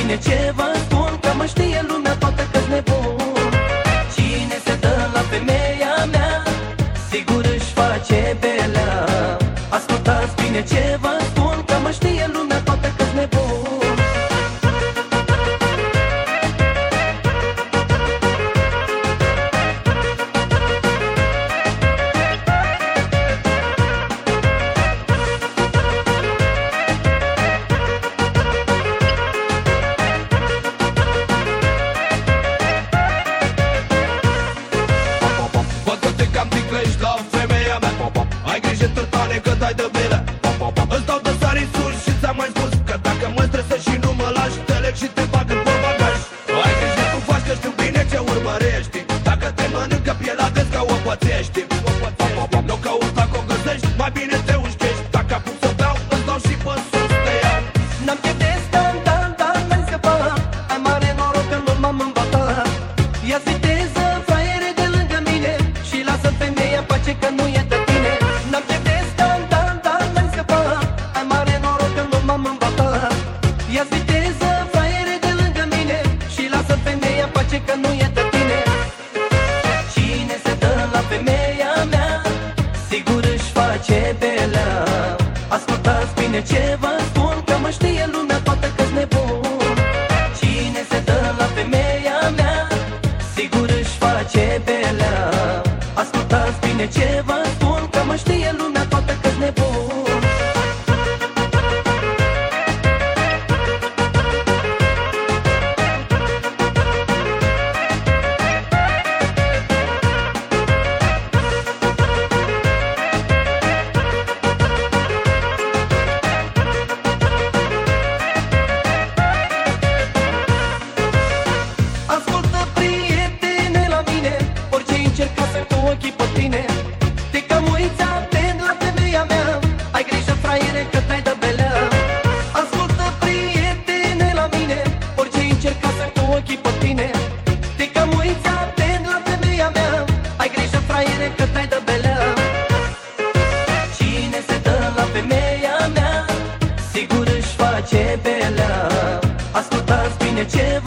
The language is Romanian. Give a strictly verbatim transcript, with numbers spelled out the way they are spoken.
bine ce vă spun, că mă știe lumea toată că-s nebun. Cine se dă la femeia mea, sigur își face belea. Ascultați bine ce vă spun, că mă știe lumea toată că-s nebun. Ai grijă târtane că dai de bine. Îți dau de sari sus și ți-am mai spus că dacă mă stresezi și nu mă lași, te leg și te bag în portbagaj. Ai grijă tu faci că știu bine ce urmărești. Dacă te mănâncă pielea vezi ca o pățești. Nu căuta că o găsești, mai bine te ușchești. Dacă apuc să beau, îți dau și pe sus te iau. N-am chef de standard, dar n-ai scăpat. Ai mare noroc că nu m-am îmbătat. Ia-ți viteză, fraiere de lângă mine, și lasă femeia în pace că nu e de tine. N-am chef de standard, dar n-ai scăpat. Ai mare noroc că nu m-am îmbătat. Ia-ți viteză, fraiere de lângă mine, și lasă femeia în pace că nu e de tine. Cine se dă la femeia mea, sigur își face belea. Ascultați bine ce vă spun, că mă știe lumea toată că-s nebun. Cine se dă la femeia mea, sigur își face belea. Ascultați bine ce vă spun, că mă știe lumea toată că-s nebun. Ascultă, prietene, la mine, orice încerca să cu ochii pe tine. Te cam uiți atent la femeia mea, ai grijă, fraiere, că te-ai dă belea. Ascultă, prietene, la mine, orice încerca să cu ochii pe tine. Te cam uiți atent la femeia mea, ai grijă, fraiere, că te-ai dă belea. Cine se dă la femeia mea, sigur își face belea. Ascultați bine ce